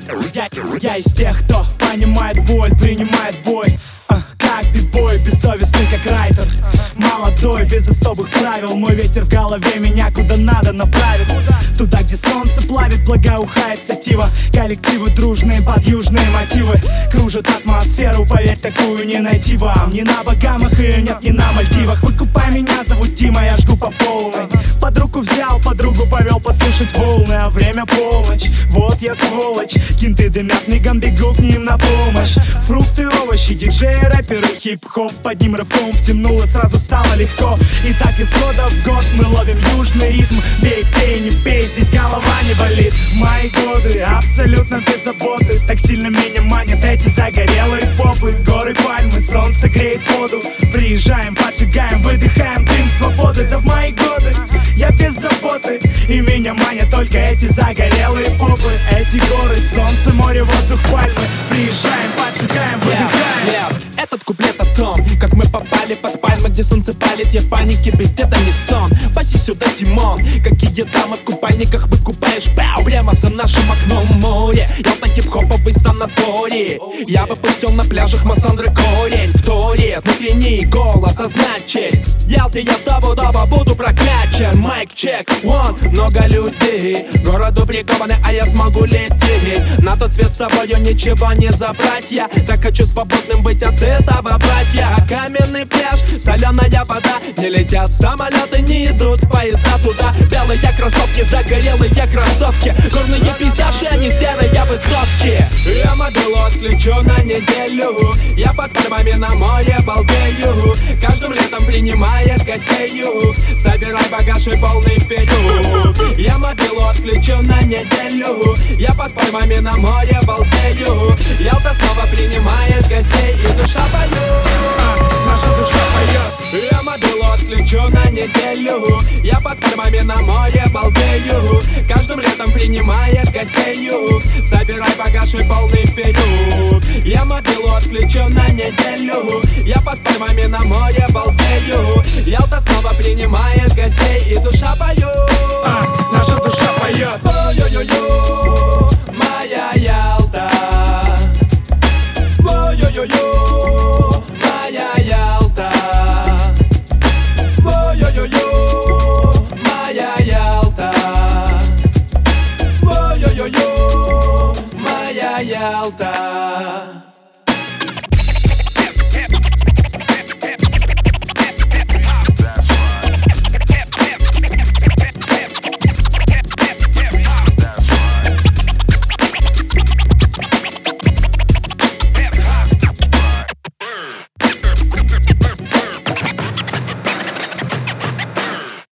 Я из тех, кто понимает боль, принимает бой. Как бибой, бессовестный как райтер. Молодой, без особых правил. Мой ветер в голове меня куда надо направит. Туда, где солнце плавит, благоухает сатива. Коллективы дружные под южные мотивы. Кружит атмосферу, поверь, такую не найти вам. Ни на Багамах, ее нет, ни на Мальдивах. Выкупай меня, зовут Дима, я жгу по полной. Под руку взял, подругу повел послушать волны. А время полночь, вот я сволочь. Кенты дымят, мигом бегу к ним на помощь. Фрукты, овощи, диджеи, рэперы, хип-хоп. Под ним рывком втянуло, сразу стало легко. И так из года в год мы ловим южный ритм. Бей, пей, не пей, здесь голова не болит. Мои годы абсолютно без заботы. Так сильно меня манят эти загорелые попы. Горы, пальмы, солнце греет воду. Приезжаем, поджигаем, выдыхаем дым свободы. Да в мои годы я без заботы. И меня манят только эти загорелые попы. Эти горы, солнце, море, воздух, пальмы. Приезжаем, поджигаем, выдыхаем. Этот куплет о том, как мы попали под пальмы, где солнце палит. Я в панике, ведь это не сон. Паси сюда, Димон. Какие дамы в купальниках выкупаешь? Бау, прямо за нашим окном море. Ялта хип-хоповый санаторий. Я бы пустил на пляжах Массандры корень. Вторит внутренний голос, а значит Ялте я стопудово буду прокачан. Майк чек, вон, много людей. Городу прикованы, а я смогу лететь. На тот свет с собою ничего не забрать. Я так хочу свободным быть от этого, братья. Каменный пляж, соленая вода. Не летят самолеты, не идут поезда туда. Белые кроссовки, загорелые красотки. Горные пейзажи, они серые высотки. Я мобилу отключу на неделю. Я под пальмами на море балдею. Каждым летом принимает гостей. Собирай багаж и полный вперед. Я мобилу отключу на неделю. Я под пальмами на море балдею. Ялта снова принимает гостей, и душа поет. Наша душа поет. Я мобилу отключу на неделю. Я под пальмами на море балдею. Каждым летом принимает гостей. Собирай багаж и полный вперед. Я мобилу отключу на неделю. Я под пальмами на море балдею. Ялта снова принимает гостей, и душа поет.